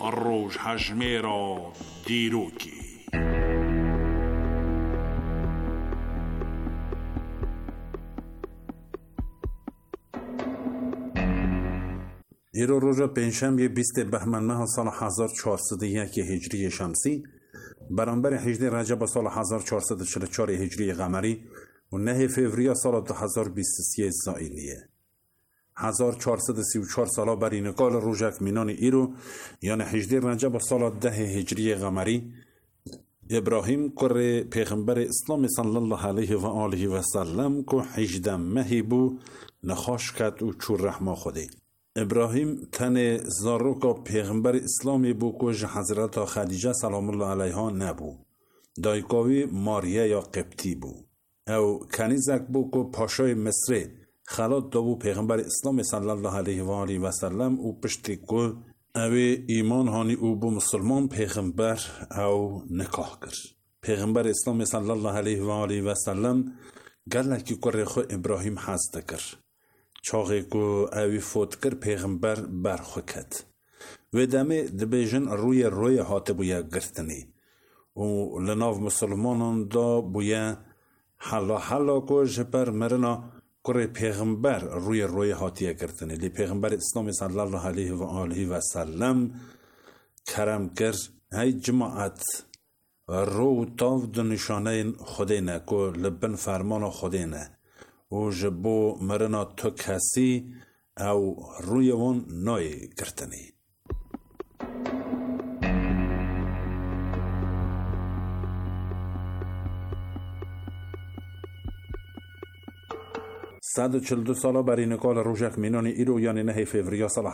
روش هجمه را دیروکی. ایرو روز پنجشنبه 20 بهمن ماه سال 1401 هجری شمسی برابر 18 رجب سال 1444 هجری قمری و 9 فوریه سال 2023 زائلیه. 1434 ساله بر این کال روزک مینان ایرو یعنی 18 رجب سال 10 هجری قمری ابراهیم کر پیغمبر اسلام صلی الله علیه و آله و سلم که 18 مهی بو نخاش کد و چور رحمه خوده. ابراهیم تن زاروکا پیغمبر اسلامی بو که حضرت خدیجه سلام الله علیها نبو. دایکاوی ماریه یا قبطی بو. او کنیزک بو که پاشای مصر خلات دابو پیغمبر اسلام صلی الله علیه و آله و سلم او پشتی که اوی ایمان هانی او بو مسلمان پیغمبر او نکاح کرد. پیغمبر اسلام صلی الله علیه و آله و سلم گلکی که خو ابراهیم حسد کرد. چاقی که اوی فوت کر پیغمبر برخو کد و دمه دبیجن روی هاته بویا گرتنی و لناو مسلمانان دا بویا حلا که جبر مرنا کر پیغمبر روی هاتیه گرتنی لی پیغمبر اسلام صلی الله علیه و آله و سلم کرم کر های جماعت رو تاو دنشانه خوده نه که لبن فرمان خوده نه و جبو مرنا تو کسی او روی وان نای کرتنی. صد و 42 ساله بر این کال روزک مینان ایرو یعنی 9 فوریه سال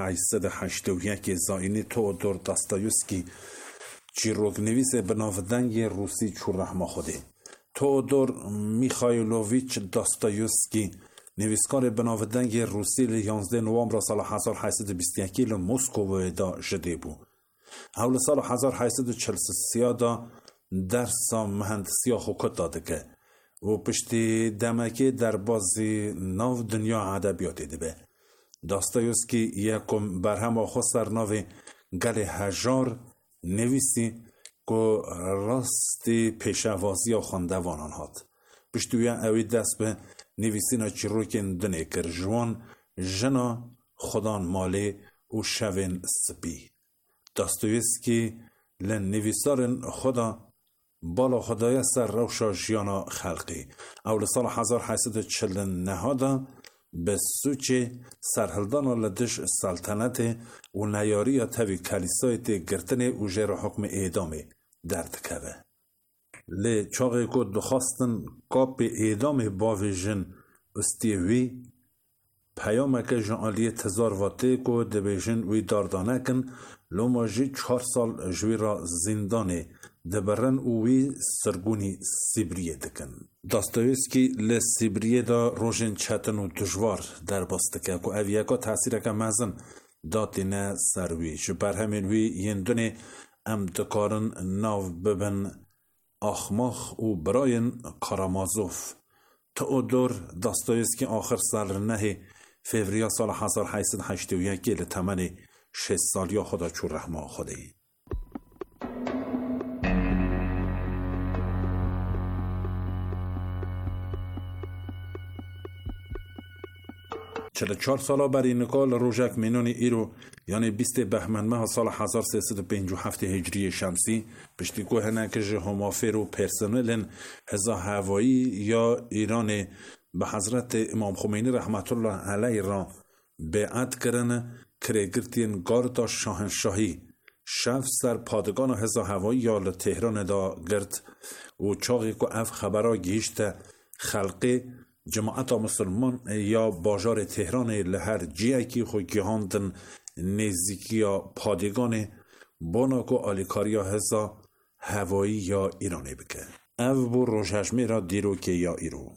1881 زائنی تئودور داستایوسکی چیروک نویس بناودنگ روسی چور رحمه خوده. تئودور میخایلوویچ داستایوسکی نویسکار بناودنگ روسی 11 نوامبر سال 1821 لمسکو دا جده بو. اول سال 1843 دا درس مهندسی خوکت داده که و پشتی دمکی در بازی ناو دنیا ادبیات دیده. داستایوسکی یکم برهم آخو سرناو گل هجار نویسی که راستی پیشوازی و خواندوانان هات. پشتویا اوی دست به نویسینا چیروکن دنه کر جوان جنا خدان مالی و شوین سپی. داستایوسکی لن نویسارن خدا بالا خدای سر روشا جیانا خلقی. اول سال 1849 دا به سوچ سرهلدان لدش سلطنت و نیاری تاوی کلیسای تی گرتن و جیر حکم اعدامی درد کبه. لی چاقی که دخواستن کاپ اعدام باویجن استیوی پیامه که جانعالی تزار واته که دبیجن وی داردانه کن لوماجی 4 سال جوی را زندانه دبرن اوی سرگونی سیبریه دکن. داستایوسکی لی سیبریه دا روژن چتن و دجوار در باستکه که اویه که تحصیره که مزن داتی نه سروی جبر همین وی یندونه ام دکارن ناو ببن آخماخ و براین کارامازوف. تئودور داستایوسکی آخر سال 9 فوریه سال 1881 لتمن 6 سالی خدا چور رحمه خوده. 44 ساله بر این کال روزک مینان ایرو یعنی 20 بهمن ماه سال 1357 هجری شمسی پشتی که هنکج همافر و پرسنلن هزا هوایی یا ایران به حضرت امام خمینی رحمت الله علیه را بیعت کرن کرگرتین گارد شاهنشاهی شف سر پادگان هزا هوایی یا لتهران دا گرد و چاقی که اف خبرها گیشت خلقی جماعت مسلمان یا باجار تهران لهر جیه که خو گیهاندن نزدیکی یا پادگان باناکو آلیکاریا هزا هوایی یا ایرانی بکه. او بو روششمی را دیرو که یا ایرو.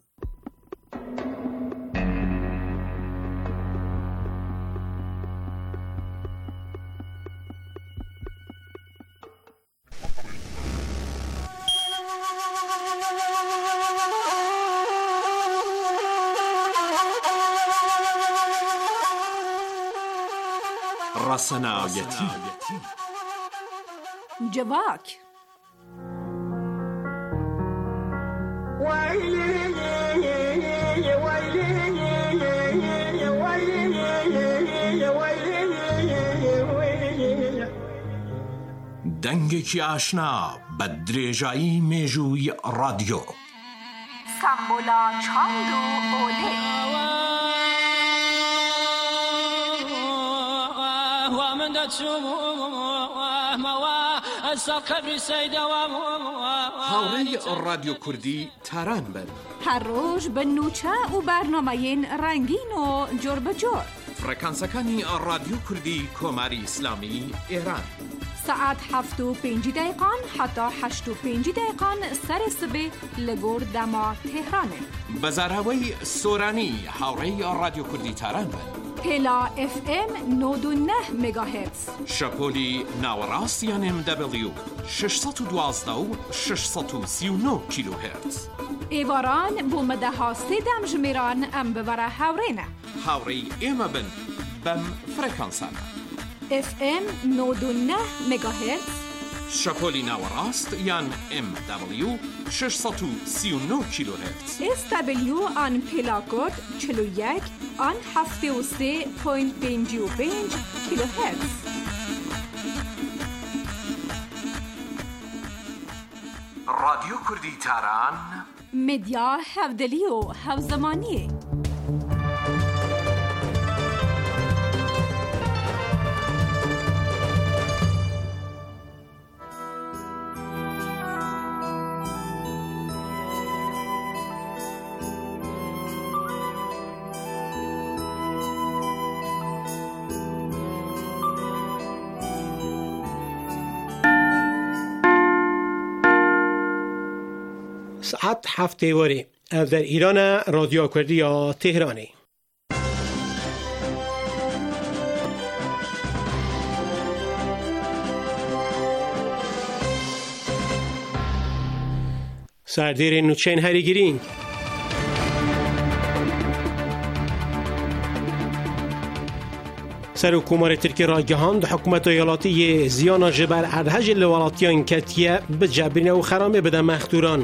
رسنایتی جواک دنگێکی ئاشنا بە درێژایی مێژووی رادیۆ سامبولا چاند و ئۆلێ هاوڕێی رادیۆ کوردی تاران بن هەر ڕۆژ بە نوچە و بەرنامەیەن ڕەنگین و جۆر بەجۆر فڕەکانسەکانی رادیۆ کوردی کۆماری ئیسلامی ئێران ساعت 7:05 حتا 8:05 سر سبێ لە گۆر دەما تێهرانێ بەزاراوەی سۆرانی هاوڕێی رادیۆ کوردی تاران بن پێلا FM 99 مگاهرتز شەپۆلی ناوەڕاستیان MW 612 و 639 کیلوهرتز ئێواران بۆ مەدەها سێدەم ژمێران ئەم ببەرە هاوڕێنە هاوڕێی ئێمە بن بەم فڕەکانسانە FM 99 مگاهرتز شەپۆلی ناوەڕاست یان MW 639 کیلوهرتز SW آن پێلاکۆد 41 آن 73.55 کیلوهرتز رادیۆ کوردی تاران مدیا هەودەلی و هەوزەمانیە ساعت 7 وری در ایران رادیو کردی تهرانی سردیر نوچین هری گرینگ سر حکومت ترکیه را گهاند حکومت ایالتی زیانا جبر ارهج لولاتیان کتیه به جبرین و خرامه بده مخدوران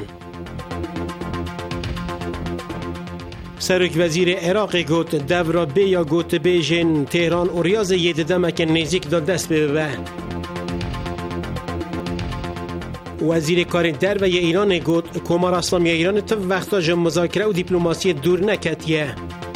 سرک وزیر عراق گوت دورا بی یا گوت بیجن تهران و ریاض ید دمک نزیک داد دست به وزیر کار در و ایران گوت کمار اسلامی ایران تو وقتا جم مذاکره و دیپلماسی دور نکتیه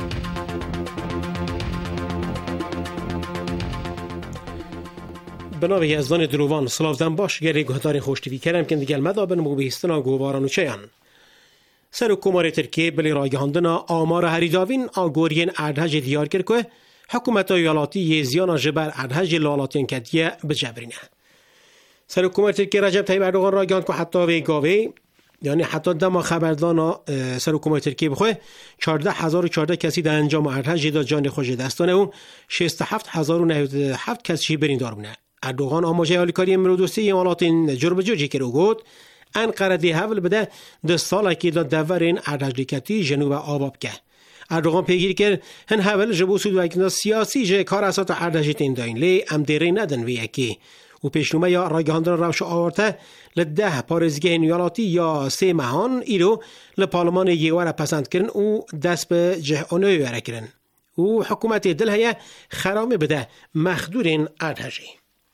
بنابه یزدان دروان سلافتن باش گره گهدار خوشتوی کرم که دیگل مدابن مبیستنا گوباران و چیان سر حکومت ترکیه بلی راگهاندنا آمار هریداوین آگورین اردهج دیار کرد که حکومت ایالتی زیانا جبر اردهج لالاتین کدیه بجبرینه. سر حکومت ترکیه رجب طیب اردوغان راگهاند که حتی ویگاوی یعنی حتی دما خبردانا سر حکومت ترکیه بخواه 14,014 کسی در انجام اردهج دا جان خوش دستانه و 67,097 کسی بریندار بونه. اردوغان آماجه حالیکاری مرودوستی ایالاتین جربجوجی کرد و گفت انقره دی حول بده ده ساله که دا دورین اردهجلیکتی جنوب آباب که. اردوغان پیگیر کرد هن حول جبو سود و اکنده سیاسی جه کار اسات اردهجتین داین لی ام دیره ندن وی اکی. و پیشنومه یا راگهاندن روش آورته لده پارزگه ایالتی یا 3 ماهان ایرو لپارلمان یواره پسند کرن و دست به جه آنوی وره کرن. و حکومت دل هیا خرامه بده مخدورین اردهجی.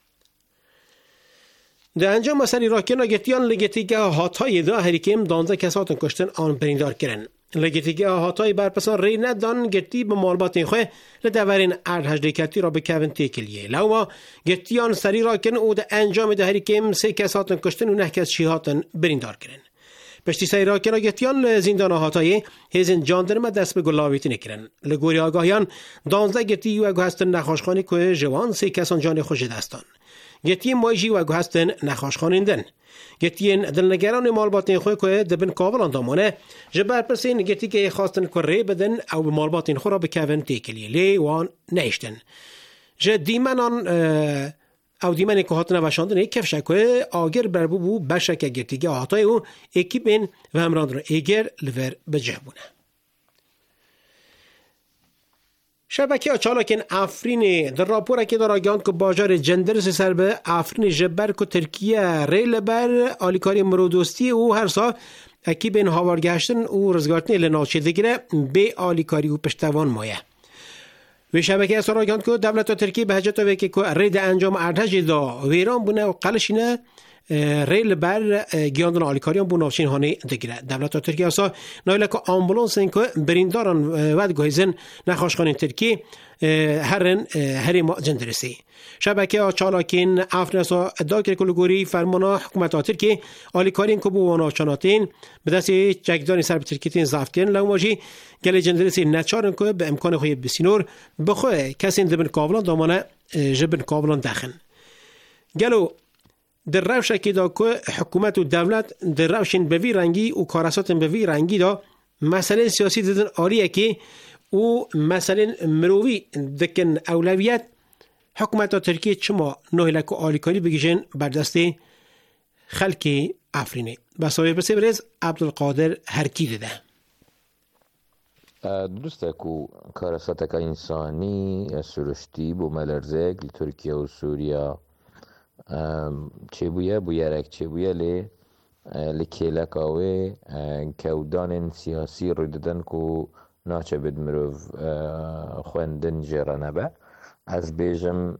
در انجام مسئله راکن گتیان لگتیگه هاتای دا هریکیم 12 کساتن کشتن آن بریندار کرن. لگتیگه هاتای برپسان ری ندان گتی به مالبات خواه لدورین اردهجلیکتی را به کون تیکلیه. لوما گتیان سری راکن او در انجام دا هریکیم 3 کساتن کشتن و 9 کس شیهاتن بریندار کرن. پشتی سری راکن گتیان زندان هاتای هزین جاندرمه دست به گلاویتی نکرن. لگوری آگاهیان 12 گتی و اگه هستن نخاشخانی که جوان 3 کسان جان خوش دستان. گتیم مایجی و هستن نخاشخانیندن. گتین دلنگران مالباتین خوی که دبن کابل اندامانه جبر پرسین گتی که خواستن کره بدن او به مالباتین خورا بکوین تیکلیه لی وان نیشتن. جه دیمنان او دیمن که هاتن وشاندن یک کفشه که آگر بربو بو بشک گتیگه آتای او اکی بین و همراندن ایگر لور بجه بونه. شبکه چالاکین افرین در راپور که در آگاهند که باجار جندرس سر به افرین جبر که ترکیه ریل بر آلیکاری مرودوستی و هر سا اکی بین هاوارگشتن و رزگارتنی لناچه دیگره به آلیکاری و پشتوان مایه. و شبکه اصلا آگاهند که دولت ترکیه به حجت وکی که رید انجام ارتج دا ویران بونه و قلشینه ریل بر گیاندن آلیکاریان بو نافچین هانه دگیره. دولت ترکیه اصلا نایله که آمبولانس این که برینداران ود گویزن نخواشخانه ترکیه هر ما جندرسی. شبکه چالاکین افرین اصلا ادعا که کلگوری فرمانا حکومت ترکیه آلیکارین که بو واناچاناتین به دست جگدانی سر به ترکیتین ضعف کردن لوماجی گل جندرسی نچارن که به امکان خوی بسینور بخواه کسی دبن کابلان دامانه جبن کابلان داخن. گلو در روش که دا که حکومت و دولت در روشن به وی رنگی و کاراسات به وی رنگی دا مسئله سیاسی دیدن آریه که و مسئله مروی دکن اولویت حکومت ترکیه چما نهلک و آلیکاری بگیشن بر دست خلک افرینه. بسایه بسی برز عبدالقادر هرکی دیده. درسته که کاراسات که انسانی سرشتی بو ملرزک ترکیه و سوریا چه بویرک چه بویه لی کلکاوی کودان سیاسی رو دادن که ناچه بد مروف خوندن جرانه با از بیجم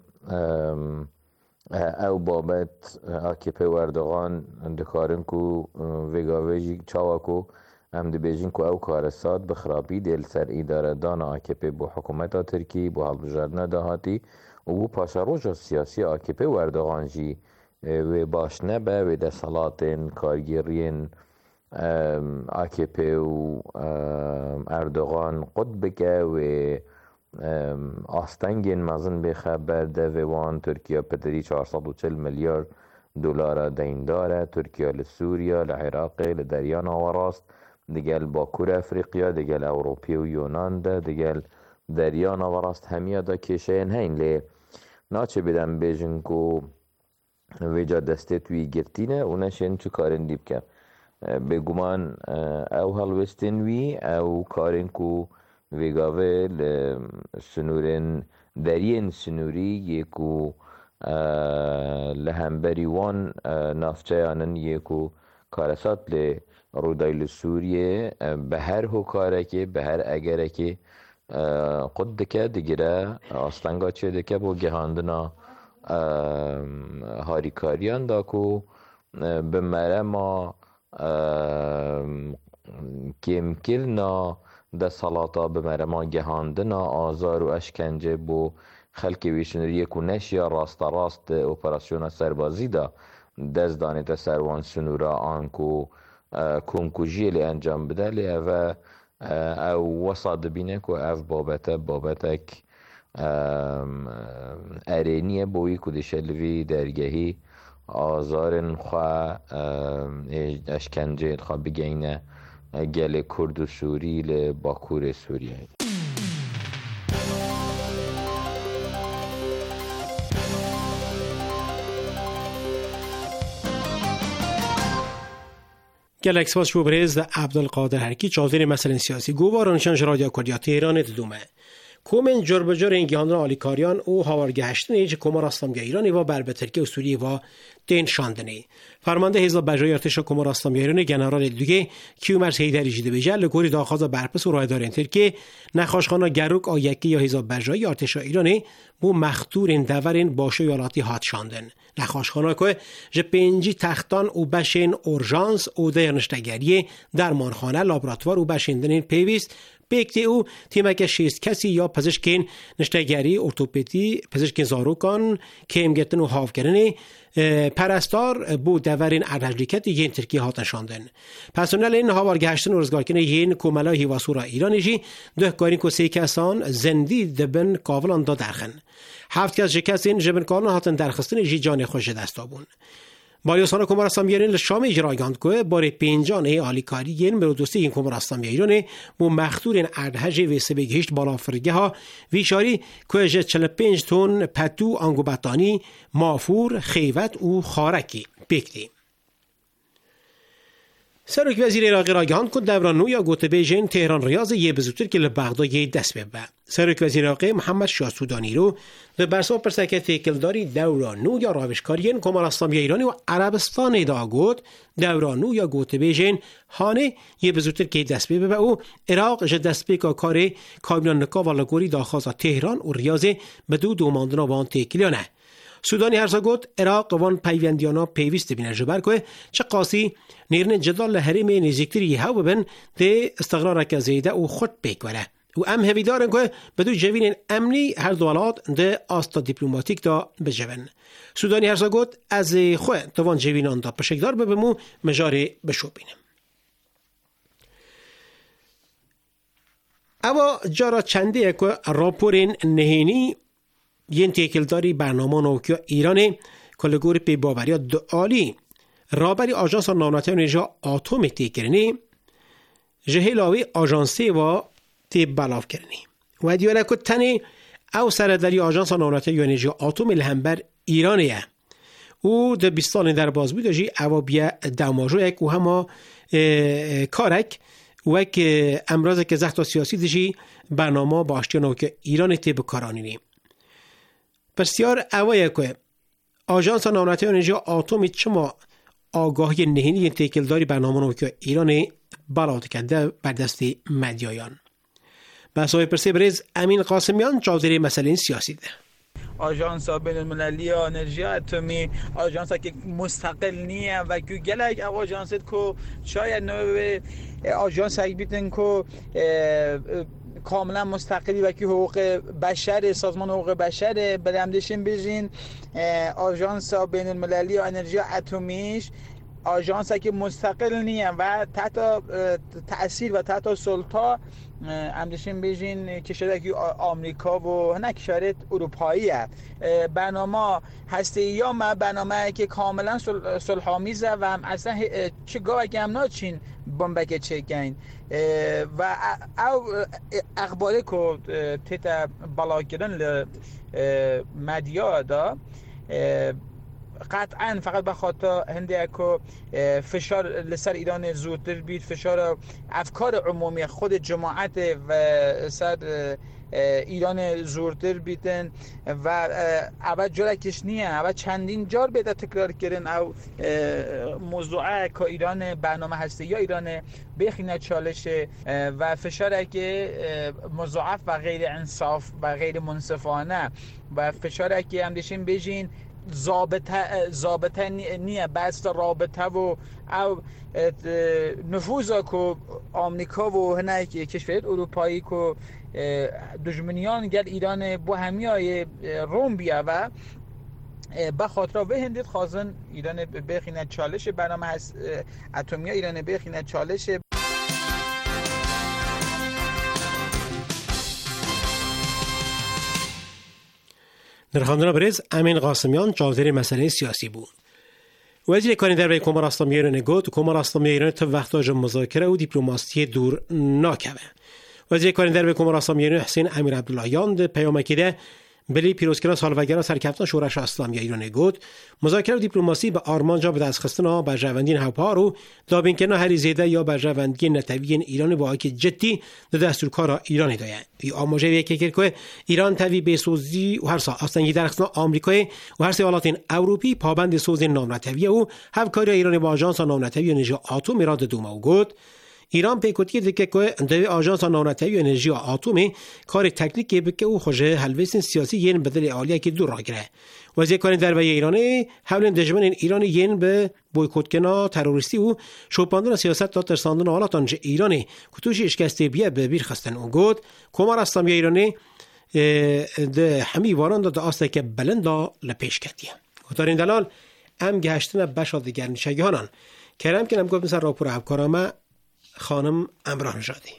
او بابت AKP وردغان دکارن که ویگاویجی چاوا که هم دی بیجین که او کارسات بخرابی دیل سر اداره دان AKP بو حکومت ترکی بو حال بجردن دهاتی و بو پاشاروج سیاسی AKP وردغان جی و باش نبه و ده صلاتین کارگیرین AKP و اردوغان قد بکه و آستنگین مزن بخبر ده و وان ترکیه پتری 440 میلیارد دلار دین داره. ترکیه لسوریا لعراق لدریان آوراست دیگل باکور افریقیا دیگل اوروپی و یونان ده دیگل دریان آوراست همیه دا کشین هین لی ناچه بیدن بیجن کو ویجا دسته توی گرتینه و نشین چو کارن دیب که بگومان او هلوستین وی او کارن کو ویگاوه سنورن درین سنوری یکو لهمبری وان نافچه آنن یکو کارسات لی رودای سوریه به هر هو کاره که به هر اگره که قد دکه دیگره آستنگا چه دکه با گهاندنا هاریکاریان دا کو به مره ما کمکلنا ده صلاتا به مره ما گهاندنا آزار و اشکنجه بو خلک ویشنریه کو نشیا راست راست اپراسیون سربازی دا دست دانیت سروان سنورا آنکو کنکوژی لی انجام بده لی او وصاد بینه که او بابتک ارینیه بوی کدشلوی درگهی آزارن خواه اشکنجه خواه بگینه گل کرد و سوری لی باکور سوریه. گلک سپاس شو برز عبدالقادر هرکی چازیر مسئله سیاسی گوارانشان رادیو کردیا تهران دومه کومن جربجر انگیاندن آلیکاریان او هاورگهشتن ایج کمار اسلامی ایرانی و بر به ترکیه و سوریه و دین شاندنی فرمانده حزب بجای ارتش کمار اسلامی ایرانی جنرال دیگه کیومرث حیدری جیده بجل لگوری داخواز برپس و رایدارین ترکیه نخاشخانا گروک آیکی یا حزب بجای ارتش ایرانی بو مختورین دورین باشه یالاتی هات شاندن نخاشخانا که ج پنجی تختان او بشین اورژانس او درنشتگری درمانخانه لابراتوار او بشیندنین پیویست بیکتی او تیمک 6 کسی یا پزشکین نشتگری ارتوپدی پزشکین زاروکان کیم گرتن و هافگرنی پرستار بو دورین ارتجلیکت یین ترکیه هاتن شاندن پرسنل این هاوارگهشتن و رزگارکن یین کوملا هیواسورا ایرانی جی ده کارین که 3 کسان زندی دبن کاولان دا درخن 7 کس جکسین جبن کاولان هاتن درخستن جی جان خوش دستابون باریوسان کمار اسلامی ایران شام اجرایاند که بار 5 آلیکاری ین مرودوستی این کمار اسلامی ایران بو مختورین اردهج و سبگهشت بالا فرگه ها ویشاری که 45 تن پتو انگوبتانی مافور خیوت و خارکی بکتی سرک وزیر عراقی را گهاند که دوران نو یا گوته بیجین تهران ریاض یه بزودتر که لبغداد دست ببه. سرک وزیر عراقی محمد شاه سودانی رو به برسا پرسکت کلداری دوران نو یا راوشکاریین کمال اسلامی ایرانی و عربستان ادعا گود دوران نو یا گوته بیجین هانه یه بزودتر که دست ببه او عراق جه دست بکا کار کابینان نکا و لگوری داخوازا تهران و ریاض بدو دوماندنا وان تکلیانه. سودانی هرسا گفت عراق وان پیوندیانا پیوست بینه جبر که چه قاسی نیرن جدال لحریم نزیکتری هاو ببن ده استقرار که زیده و خود بکوره و ام هوی دارن که بدو جوین امنی هر دوالات ده آستا دیپلوماتیک دا بجون. سودانی هرسا گفت از خواه توان جوینان دا پشکدار ببمو مجاری بشو بینم. اما جارا چنده که راپورین نهینی ین تکلداری برنامه نوکیا ایرانه کلگوری پی باوریا دعالی رابری آژانس نانوتی انرژی اتم تکرنی جهلاوی آژانسی و تی بلاف کرنی و دیوانه که تنی او سرداری آژانس نانوتی انرژی اتم الهمبر ایرانیه او ده 20 سال در باز بود جی او بیا دماجو یک و همه کارک و که امراض که زخت سیاسی دجی برنامه باشتی نوکیا ایران تی بکارانینی بسیار اوایه که آژانس نانوتی انرژی اتمی چما آگاهی نهینی تکلداری برنامه نوکیا ایران بلاد کرده بر دست مدیایان. بحثای پرسی بریز امین قاسمیان چاودری مسئله سیاسی ده. آژانس بین المللی انرژی اتمی آژانس که مستقل نیه و که گلک آژانس که شاید نوع آژانس بیتن که کاملا مستقلی و که حقوق بشر سازمان حقوق بشر برامدشین بجین آژانس بین المللی انرژی اتمیش آژانس که مستقل نیه و تحت تأثیر و تحت سلطه امدشین بیجین کشور که آمریکا و نه کشور اروپایی هست. برنامه هسته یا ما برنامه که کاملا صلح‌آمیزه و هم اصلا چه گاه که هم ناچین بمبک چکین و او اخباره که تیتا بالا کردن مدیا دا قطعا فقط به خاطر هنده که فشار لسر ایران زودتر بید فشار افکار عمومی خود جماعت و سر ایران زورتر بیتن و اول جارکش نیه اول چندین جار بیده تکرار کردن او موضوعه که ایران برنامه هسته یا ایران بخینه چالشه و فشاره که مضاعف و غیر انصاف و غیر منصفانه و فشاره که هم داشتیم بجین ضابطه نیه بس رابطه و او نفوذا که آمریکا و هنه کشورهای اروپایی که دشمنیان گل ایران با همیای روم بیا و به خاطر و هندید خواستن ایران بخینه چالش برنامه اتمی ایران بخینه چالش. در خواندن بریز امین قاسمیان چاودری مسئله سیاسی بود. وزیر کاری در کمر اسلامی ایران گفت کمر اسلامی ایران تا وقتاج مذاکره و دیپلماسی دور ناکوه. وزیر کاری در کمر اسلامی ایران حسین امیر عبداللهیان ده پیام کده بلی پیروزکران سالوگرا سرکفتان شورش اسلامی ایران گفت مذاکره و دیپلماسی به آرمانجا به دست خستنا برژوندین هوپارو دابین کنا هری زیده یا برژوندگی نتویین ایران با که جدی در دستورکار ایران داید. ای آموزه یک که ایران توی به سوزی و هر سا آستانگی درخصنا آمریکای و هر سوالاتین اروپی پابند سوز نامنتوی و همکاری ایران با آژانس نامنتوی انرژی اتم را دوما و گفت ایران پیکوتی دیگه که دوی آژانس نانوتی انرژی اتمی کار تکنیکی بکه و خوشه حلویسن سیاسی ین بدل عالیه که دور را گره. وزیر کاری در وی ایرانی حول دشمن ایران ین به بویکوت کنا تروریستی و شوپاندن سیاست تا ترساندن حالات آنج ایرانی کتوش اشکسته بیه به بیر خستن و گفت کمر اسلامی ایرانی ده همی واران ده آسته که بلندا لپیش کردیه. در این دلال ام گهشتن بشا دیگر نشگیانان کرم که نم گفت مثل راپور افکارامه خانم امراه نژادی.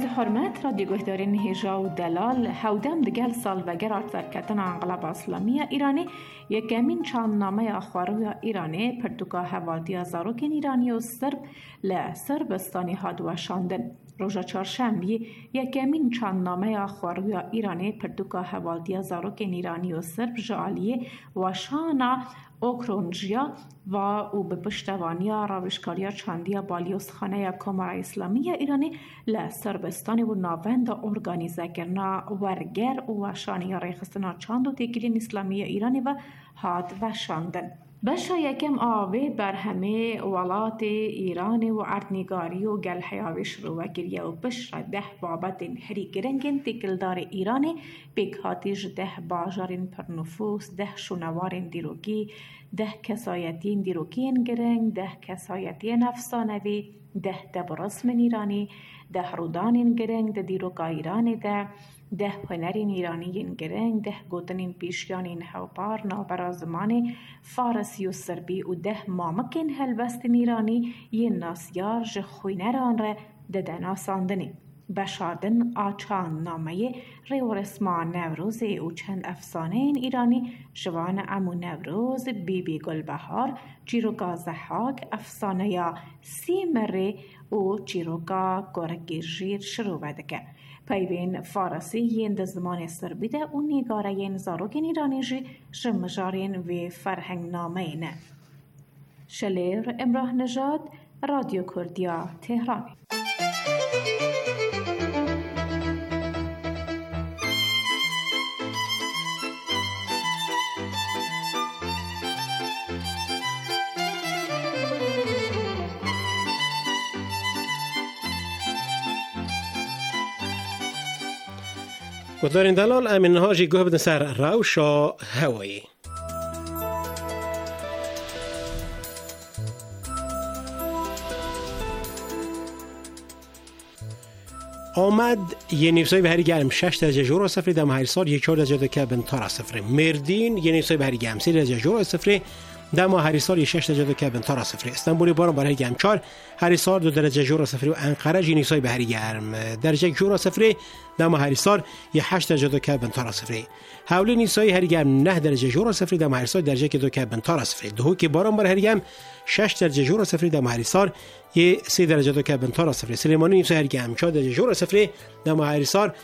عرض حرمت رادیو گهدارین هیجا و دلال هودم دگل سال وگر آرترکتن انقلاب اسلامی ایرانی یکمین چاندنامه آخواروی ایرانی پرتوکا هوادی زاروکین ایرانی و سرب لسربستانی هادوشاندن. روژا چهارشنبه یکمین چاندنامه آخواروی ایرانی پرتوکا هوادی زاروکین ایرانی و سرب جالیه و شانا اوکرونجیا و او به پشتوانی راوشکاریا چاندیا بالیوس خانه کمار اسلامی ایرانی لسربستان و ناوند ارگانیزه کرنا ورگر و شانی ریخستنا چاند و تگیرین اسلامی ایرانی و هاد و شاندن. بشا یکم آوه بر همه ولات ایران و اردنگاری و گل حیاوی شروع گریه و بشر ده بابت هری گرنگین تکلدار ایرانی بکهاتیج ده باجارین پر نفوس ده شونوارین دیروکی ده کسایتین دیروکین گرنگ ده کسایتین افسانوی ده دبرسم ایرانی ده رودانین گرنگ ده دیروکا ایرانی ده هنرین ایرانیین گرنگ ده گوتنین پیشیانین هوپار نابرا زمان فارسی و سربی و ده مامکین هلوستین ایرانی یه ناسیار جخوینر آن را ده دناساندنی. بشادن آچان نامه ریورسمان نوروز او چند افسانه این ایرانی جوان امو نوروز بی گلبهار چیروکا زحاک افسانه یا سیمره و چیروکا گرگی ژیر شروع بدکه. پیوین فارسی یند زمان سربیده و نگاره ین زاروکین ایرانی جی شمجارین و فرهنگ نامه نه. شلیر امراه نژاد، رادیو کردیا، تهران. گذارین دلال امین هاجی گوه بدن سر روشا هوایی. آمد یه نیفسای بهری گرم 6 درجه جورا صفری دم هر سال 4 درجه دکه بنتارا صفری. مردین یه نیفسای بهری گرم 3 درجه جورا صفری دم هر سال 6 درجه دکه بنتارا صفری. استانبول باران برای گرم 4 هر سال 2 درجه جورا صفری و انقره یه نیفسای بهری گرم درجه جورا صفری دم هر سال 8 درجه دکه بنتارا صفری. حولی نیفسای هر گرم 9 درجه جورا صفری دم هر سال درجه دکه بنتارا صفری. دهو که باران برای گرم 6 درجه جورا صفری دم هر سال 3 درجه دکه بنتارا صفری. سلیمانی نیفسای هر گرم 4 درجه جورا صفری دم هر سال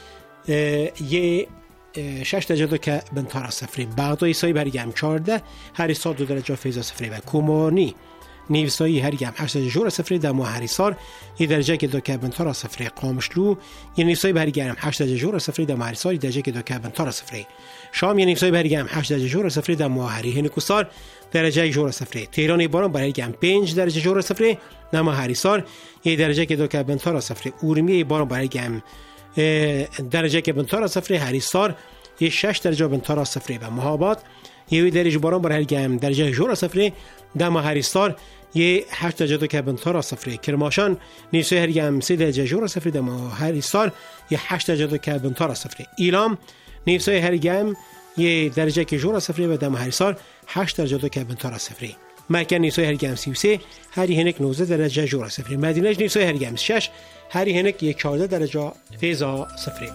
6 درجه دکه بنتارا صفری. بغداد سای بر گرم 14 هر سال 2 درجه فیضا صفری و کومانی نیوسایی هر گرم 8 درجه جورا صفری دم هر سال 1 درجه دکه بنتارا صفری. قامشلو نیوسایی بر گرم 8 درجه جورا صفری دم هر سال 1 درجه دکه بنتارا صفری. شام نیوسایی بر گرم 8 درجه جورا صفری دم هر هنکوسار درجه جورا صفری. تهران باران بر گرم 5 درجه جورا صفری دم هر سال 1 درجه دکه بنتارا صفری. اورمی باران بر گرم درجه که بنتارا صفری هر سال 6 درجه بنتارا صفری و مهابات 1 درجه باران بر هر گرم درجه جورا صفری دم هر سال 8 درجه که بنتارا صفری. کرماشان نیوسای هر گرم 3 درجه جورا صفری دم هر سال 8 درجه که بنتارا صفری. ایلام نیوسای هر گرم 1 درجه که جورا صفری و دم هر سال 8 درجه که بنتارا صفری. مکه نیوسای هر گرم 33 هر هنک 19 درجه جورا صفری. مدینه نیوسای هر گرم 6 هر هنک 14 درجه فیضا صفری.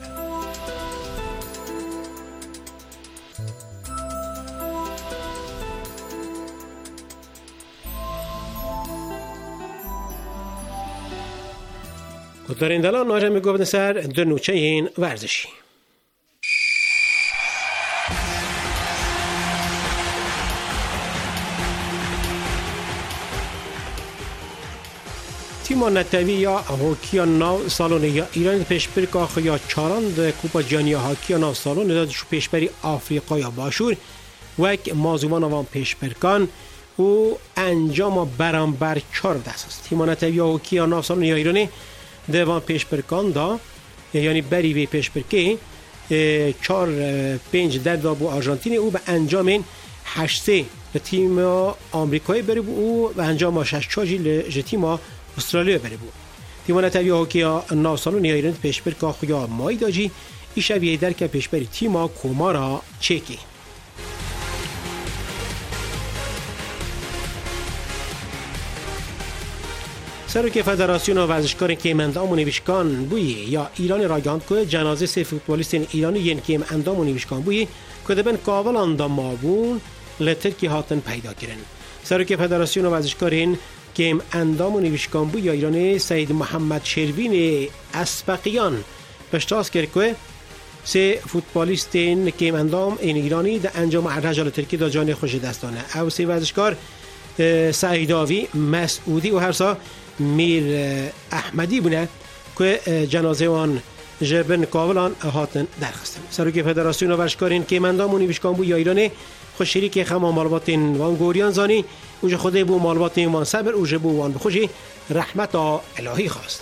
گذارین دلال ناجم میگوبدن سر در نوچه این ورزشی. تیم نتوی یا هاکی ناو سالن یا ایران پیشبری که یا چاران کوپا جهانی هاکی ناو سالن دادش پیشبری آفریقا یا باشور و یک موضوعان وان پیشبرکان و انجام برانبر 4 دست است. تیم نتوی یا هاکی ناو سالن یا ایرانی دوان پیشبرکان دا یعنی بری به پیشبرکی 4-5 در دابو آرژانتین او به انجام 8-3 به تیم آمریکایی بری او و انجام 6-4 تیم استرالیا بری بود. تیم نتوی هاکی ناو سالن یا ایران پیشبرکا خویا مای داجی ای شبیه در که پیشبری تیم کومارا چکی. سروک فدراسیون ورزشکار کیم اندام و نویشکان بوی یا ایران راگاند که جنازه سه فوتبالیست ایرانی ین کیم اندام و نویشکان بوی که دبن کابل اندام مابون لترکی هاتن پیدا کرن. سروک فدراسیون ورزشکار کیم اندام و نویشکان بوی یا ایرانی سید محمد شروین اسبقیان پشتاز کرد که سه فوتبالیست کیم اندام این ایرانی در انجام ارتجال ترکی دا جان خوش دستانه او سه ورزشکار سعیداوی مسعودی و هرسا میر احمدی بونه که جنازه آن جبن کابلان هاتن درخستن. سروک فدراسیون ورزشکاران کیم اندام و نویشکان بوی یا ایرانی خوش شریک خما مالبات وان گوریان زانی اوج خوده بو مالبات وان صبر اوج بو وان بخوشی رحمت الهی خواست.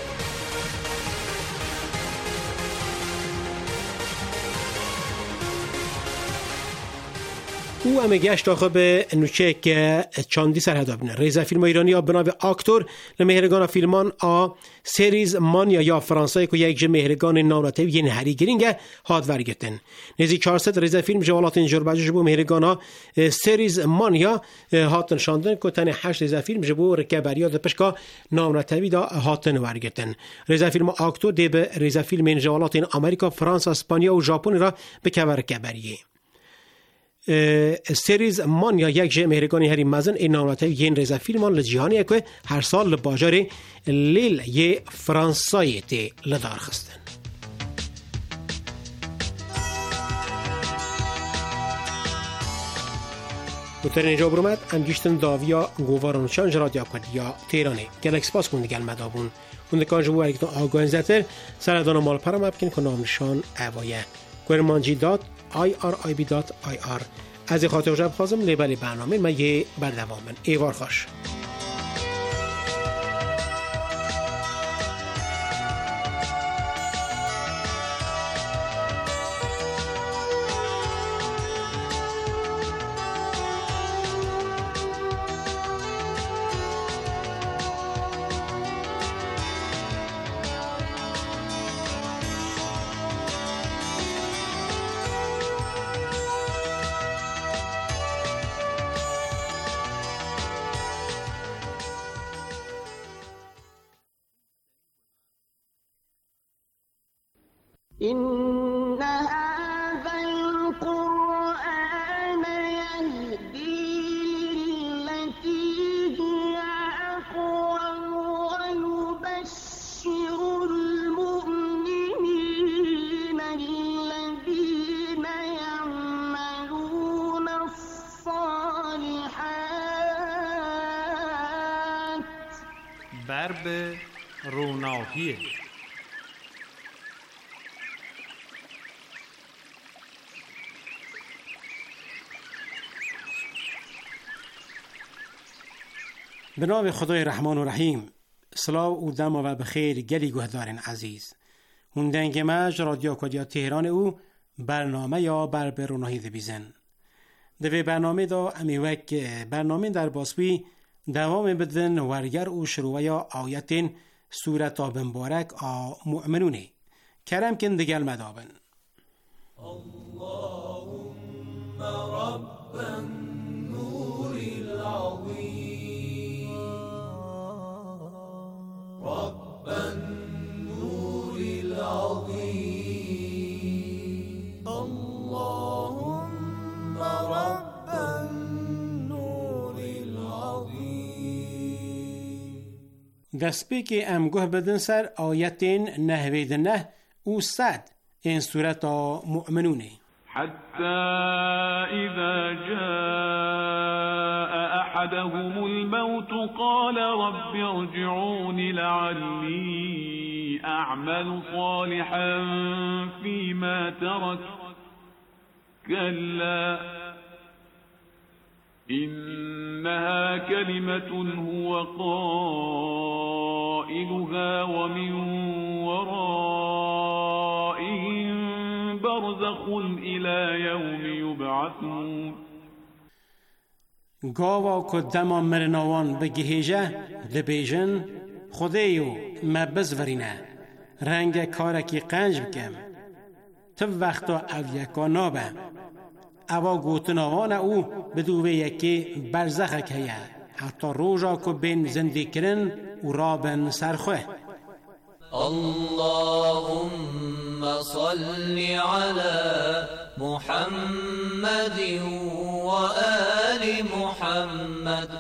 او همه گشت آخه به نوچه که چاندی سرهدا بینه. ریزه فیلم ایرانی ها بناو اکتور لمهرگان فیلمان سریز مانیا یا فرانسایی که یک جه مهرگان نوراتوی یه نهری گرینگه هاد ورگتن. نزی 400 ریزه فیلم جوالات جربجش بو مهرگان ها سریز مانیا هاتن شاندن که تنه 8 ریزه فیلم جبو رکبریا ده پشکا نوراتوی دا هاتن ورگتن. ریزه فیلم اکتور دی به ریزه فیلم جوالات امریکا، فرانسه، اسپانیا و ژاپن را به کبر رکبریه. سریز مانیا یک جه مهرگانی هری مزن این نامناتی یین ریزه فیلمان لجیهانی که هر سال لباجار لیل یه فرانسایی تی لدار خستن. بوتر اینجا برومد انگیشتن داویا گوارانشان رادیو کدیا تهرانه گلکس پاس کن دیگل مدابون اون دکان جبو اریکتون آگاهن زتر سردان مال پرم ابکن که نامنشان اوایه گرمانجی.irib.ir از خاطر جب خواستم لیبل برنامه من یه بردوامن ایوار خوش. إن هذا القرآن يهدي للتي هي أقوم ويبشر المؤمنين الذين يعملون الصالحات برب روناهیه. به نام خدای رحمان و رحیم. سلاو و دم و بخیر گلی گهدارن عزیز. هندنگ مج رادیو کدیا تهران او برنامه یا بر بروناهی دبیزن. دوی برنامه دا امیوک برنامه در باسوی دوام بدن ورگر و شروع یا آیتین سورت مبارک مؤمنونه. کرم کن دگل مدابن. اللهم رب النور العظیم رب النور العظيم اللهم رب النور العظيم دست بی که امگوه بدن سر آیتین نهوید نه او صد این صورت مؤمنونه. حتى إذا جاء أحدهم الموت قال رب ارجعون لعلي أعمل صالحا فيما ترك كلا إنها كلمة هو قائلها ومن ورائهم برزخ إلى يوم يبعثون. گاوا کدما مرنوان بگهیجه دبیجن خدایو مبزورینه رنگ کارکی قنج بکم تو وقتا اویکا نابه اوا گوتناوان او بدوه یکی برزخک هیه حتی روژا که بین زندگی کرن و رابن سرخوه. اللهم صل على محمد وآل محمد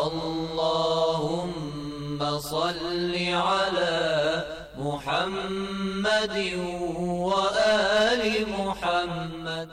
اللهم صل على محمد وآل محمد.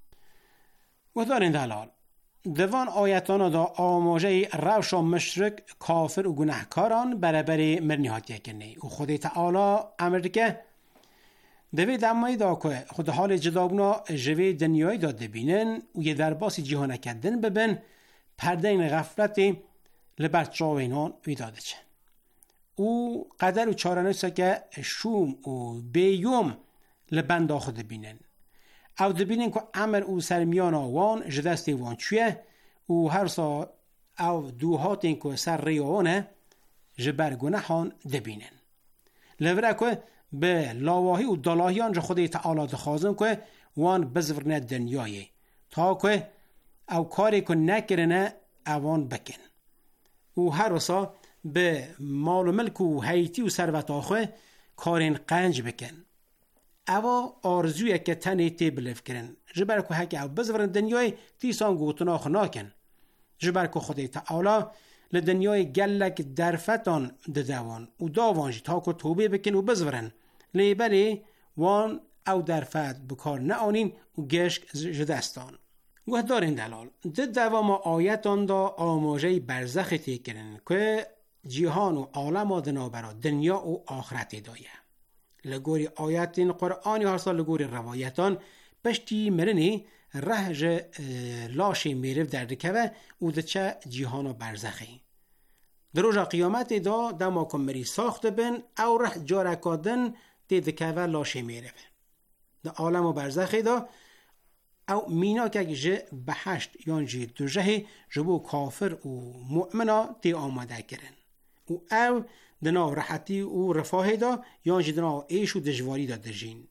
و دارین دلال دوان آیتان دا آماجه روش و مشرک کافر و گناهکاران برابر مرنیات کنه و خود تعالی امر که دوی دمایی دا که خود حال جدابنا جوی دنیای دا دبینن و یه درباسی جهانه کردن ببین پرده این غفلتی لبرچاوینان ویداده چه و قدر و چارنسا که شوم و بیوم لبنده خود بینن او دبینن که امر او سرمیان آوان جدستی وان چویه و هر سا او دوهاتین که سر ریوانه جبرگونهان دبینن لوره که به لاواهی و دلاهیان جا خود تعالی دخوازن که وان بزورنه دنیای تا که او کاری که نکرنه اوان بکن و هر سا به مال و ملک و حیتی و ثروت آخوه کارین قنج بکن اوا آرزویه که تنی تی بلف کرن جبر که حکی او بزورن دنیای تیسان گوتناخ ناکن جبر که خود تعالی لدنیای گلک درفتان ددوان و داوانجی تا که توبه بکن و بزورن لیبلی وان او درفت بکار نآنین و گشک جدستان گوه دارین دلال دوام آیتان دا آماجه برزخ تی کرن که جیهان و عالم دنابرا دنیا و آخرت دایه لگوری آیاتین قرآنی هرسا لگوری روایتان پشتی مرنی رهج لاشی میرف در دکوه و دچه جیهان برزخی در روژا قیامت دا دما کن مری ساخت بین او ره جارکادن دی دکوه لاشی میرف در عالم و برزخی دا او مینا که جه بحشت یان جه دو جه جبو کافر و مؤمنا دی آماده کرن و او دنا راحتی و رفاه دا یان جه دنا ایش و دجواری دا دجین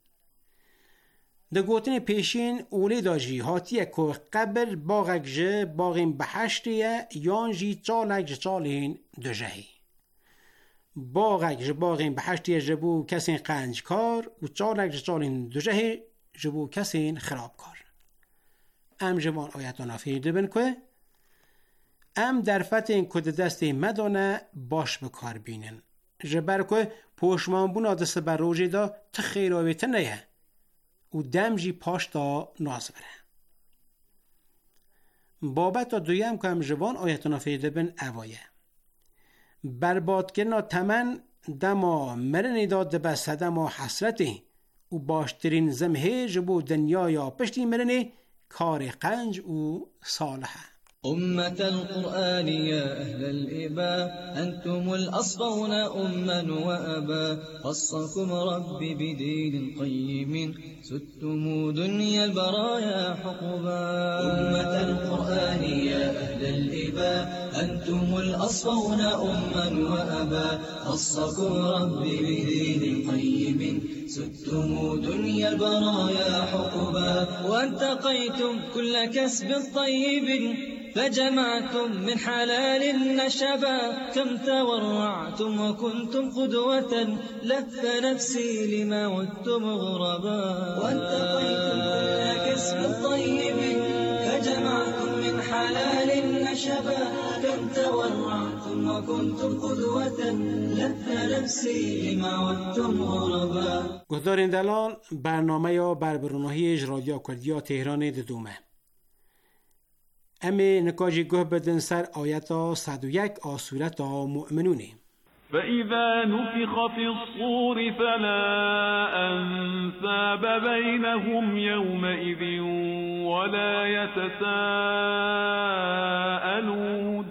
ده گوتن پیشین اولی دا جی هاتیه که قبل باغک جه باغین بحشتیه یان جه چالک جه چالین دو جهی باغک جه باغین بحشتیه جبو کسین قنج کار و چالک جه چالین دو جهی جبو کسین خراب کار ام جوان آیتانا فیده بن که ام در فتح این کد دست مدانه باش بکار بینن جبر که پوشمان بونا دست بر روژه دا تخیراویت نیه و دم جی پاش دا ناز بره بابت تا دویم که ام جوان آیتانا فیده بن اوایه برباد کرنا تمن دما مرنی داد بسته دما حسرتی و باشترین زمه جبو دنیا یا پشتی مرنی کار قنج و صالحه أمة القرآن يا أهل الإباء أنتم الأصفون أما وأبا خصكم ربي بدين قيم ستم دنيا البرايا حقبا أمة القرآن يا أهل الإباء أنتم الأصفون أما وأبا خصكم ربي بدين قيم ستم دنيا البرايا حقبا وانتقيتم كل كسب طيب فجمعتم من حلال نشبا كم تورعتم وكنتم قدوة لف نفسي لما ودتم غربا وانتقيتم كل كسب طيب فجمعتم من حلال نشبا كم تورعتم وكنتم قدوة لف نفسي لما ودتم غربا. گذارین دلال برنامه یا بربرونهی رادیو کردیا تهران دومه امی نکاجی گوه بدن سر آیتا 101 آسورت مؤمنونی فإذا نفخ في الصور فلا أنساب بينهم يومئذ ولا يتساءلون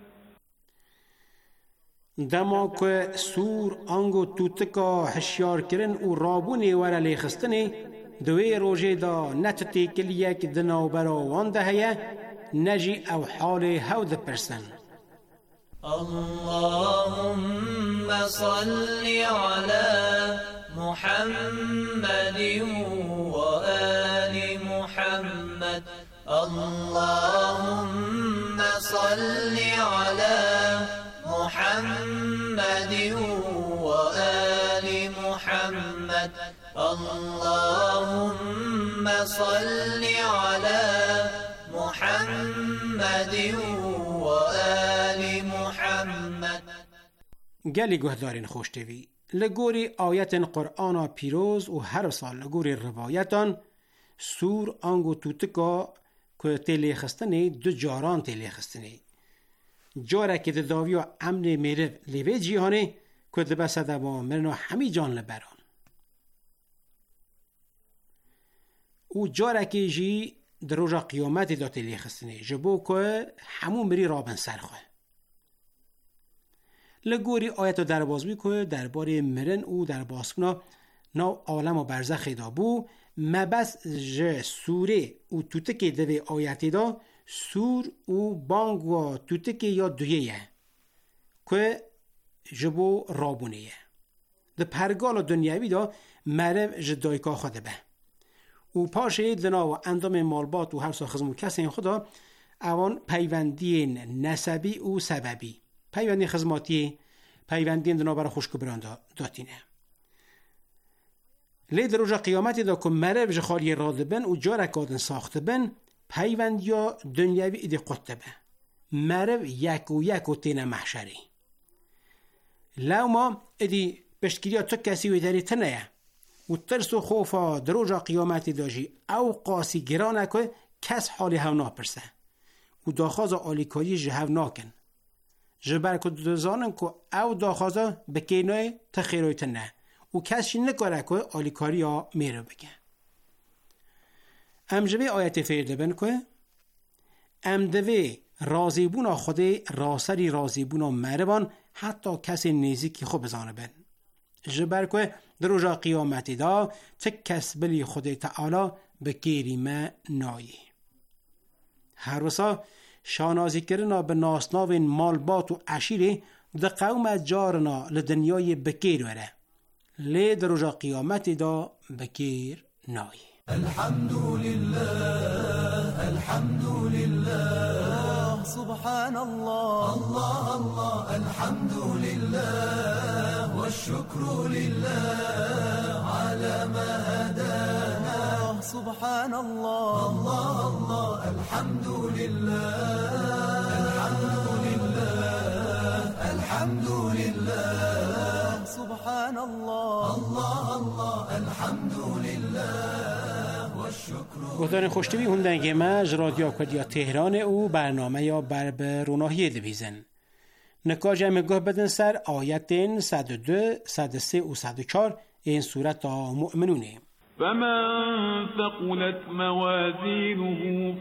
دما که سور آنگو توتکا حشیار کرن و رابونی ورا لیخستنی دوی روژه دا نتتی کلیک دناو براوان دهیه نجي أو حالي هود برسن اللهم صل على محمد وآل محمد اللهم صل على محمد وآل محمد اللهم صل على محمد وآل محمد. گلی گهدارین خوشتوی لگوری آیت قرآن پیروز و هر سال لگوری روایتان سور آنگو توتکا که تیلی خستنی دو جاران تیلی خستنی جاره که داوی و امن میرف لیوه جیهانه که ده بسده با مرنو همی جان لبران او جاره که جی در روژا قیامت دا تیلی خستنی جبو که همون مری رابن سرخواه لگوری آیت در بازوی که درباره مرن او در باسکنا ناو عالم و برزخ دا بو مبس ج سوره او توتکی دوی آیتی دا سور او بانگ و توتکی یا دویه که جبو رابونه ده پرگال دنیاوی دا مرو جدایکا خوده به او پاشه دنا و اندام مالبات و هر سا خزمو کسی خدا اوان پیوندی نسبی و سببی پیوندی خزماتی پیوندی دنا برای خوشک برانده داتینه لید روژا قیامتی دا که مرو جخالی راده بن و جارک آدن ساخته بن پیوند یا دنیاوی ایدی قطه به مرو یک و تین محشری لو ما ایدی پشتگیری تو کسی و داری تنه و ترس و خوفا در روژا قیامتی داجی او قاسی گرانه که کس حالی هاو ناپرسه و داخواز آلیکایی جهو ناکن جبر که دوزانن که او داخوازا بکینای تخیروی تنه و کسی نکاره که آلیکاری ها میره بگه امجوی آیت فرده بن که امدوی رازیبون خود راسری رازیبون مروان حتی کسی نیزی خوب بزانه بن جبر که در روژا قیامتی دا تک کس بلی خود تعالی بکیری ما نایی هر وسا شانازی کرنا به ناسناوین مالبات و عشیره ده قوم جارنا لدنیای بکیر وره لی در روژا قیامتی دا بکیر نایی الحمد لله سبحان الله الله الله الحمد لله والشكر لله على ما هدانا سبحان الله الله الله الحمد لله الحمد لله سبحان الله الله الله الحمد لله گفتار خوشتوی هندنگ مج رادیو کردیا تهران او برنامه یا برب روناهی دویزن نکاج امگاه بدن سر آیتین 102 103 و 104 این صورت مؤمنونه فمن ثقلت موازينه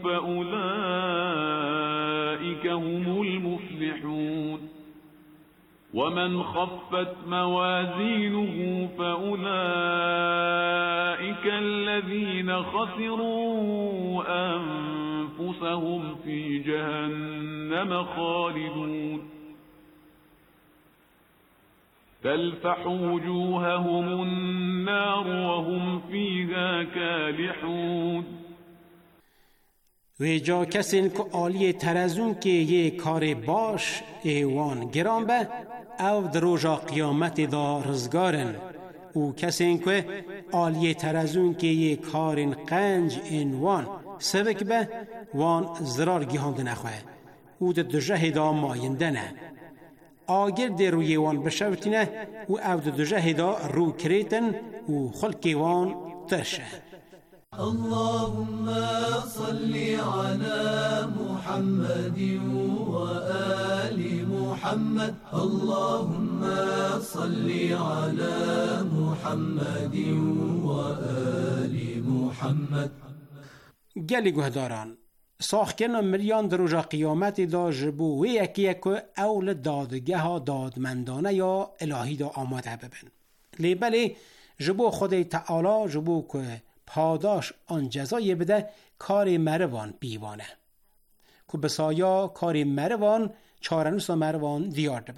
فأولئك هم المفلحون ومن خفت موازينه فأولئك الذين خسروا أنفسهم في جهنم خالدون تلفح وجوههم النار وهم فيها كالحون و جا کسین که آلی ترزون که یه کار باش ایوان گران به او در روژا قیامت دا رزگارن و کسین که آلی ترزون که یه کار قنج اینوان سبک به وان زرار گیهاند نخواه او در دجه دا مایندنه آگر در روی وان بشوتینه و او در دجه دا رو کریتن و خلق وان ترشه اللهم صل على محمد وآل محمد اللهم صل على محمد وآل محمد گلی گهداران ساخکن مریان در روژا قیامت دا جبو و یکی که اول دادگه ها دادمندانه یا الهی دا آماده ببن لیبلی جبو خود تعالی جبو که پاداش آن جزای بده کار مروان بیوانه که بسایا کار مروان چارنوس مروان دیارده به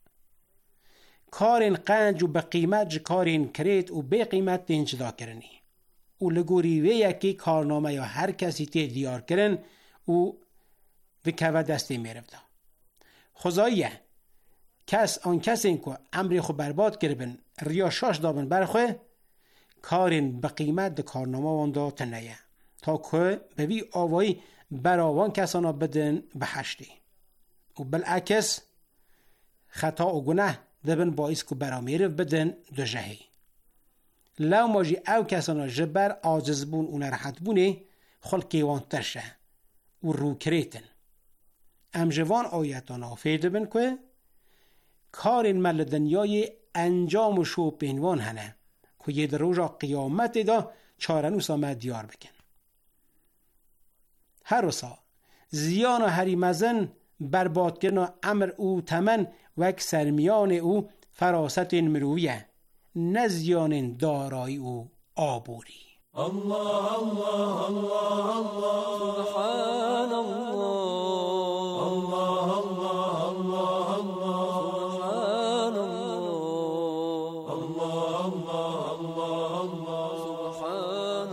کار قنج و بقیمت کار کرید و بقیمت دین جدا کرنی و لگوری و یکی کارنامه یا هر کسی تی دیار کرن و و که و دستی میرفته. خداییه آن کسی که عمری خو برباد کربن ریا شاش دابن برخواه کارین به قیمت ده کارنامه وانده تنیه تا که به وی آوایی براوان کسانا بدن به حشتی و بالعکس خطا و گناه دبن باعث که برا میرف بدن دو جهی لو ماجی او کسانا جبر عاجز بون و نرحت بونه خلقی وان ترشه و رو کریتن ام جوان آیتانا فیده بن که کارین مل دنیای انجام شو پینوان هنه که یه در روژا قیامت دا چارنوس آمد دیار بکن. هر روزا زیان و هری مزن برباد کردن امر او تمن و یک سرمیان او فراست مرویه نزیان دارای او آبوری. الله الله الله الله سبحان الله الله الله الله الله سبحان الله الله الله الله سبحان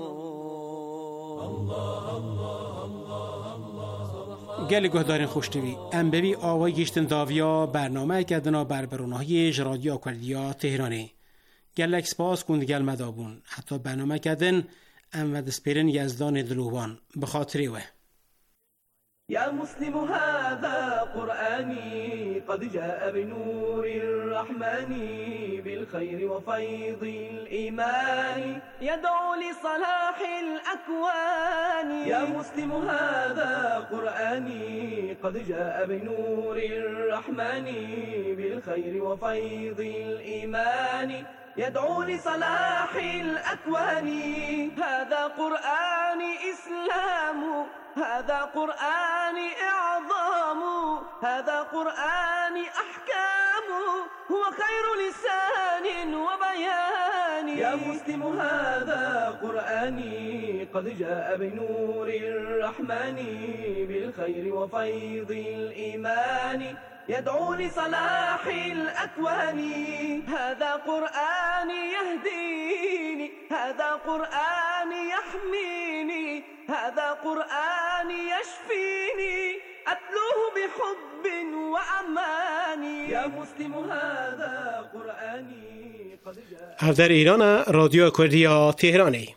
الله الله الله گل گهدارین خوشتوی ام ببی آوای گشتن داویا برنامه کردنا بربروناهی رادیو کردیا تهرانی گلک سپاس کند گل مدابون حتی برنامه کردن ام و دسپیرن یزدان دلوان بخاطری وه يا مسلم هذا قرآني قد جاء بنور الرحمن بالخير وفيض الإيمان يدعو لصلاح الأكوان يا مسلم هذا قرآني قد جاء بنور الرحمن بالخير وفيض الإيمان يدعو لصلاح الأكوان هذا قرآن إسلام هذا قرآن إعظام هذا قرآن أحكام هو خير لسان وبيان يا مسلم هذا قرآني قد جاء بنور الرحمن بالخير وفيض الإيمان يدعو لصلاح الأكوان هذا قرآن يهديني هذا قرآن يحميني هذا قرآن يشفيني أتلوه بحب وأمان يا مسلم هذا قرآني قد جاء در ایران رادیو کردیا تهرانی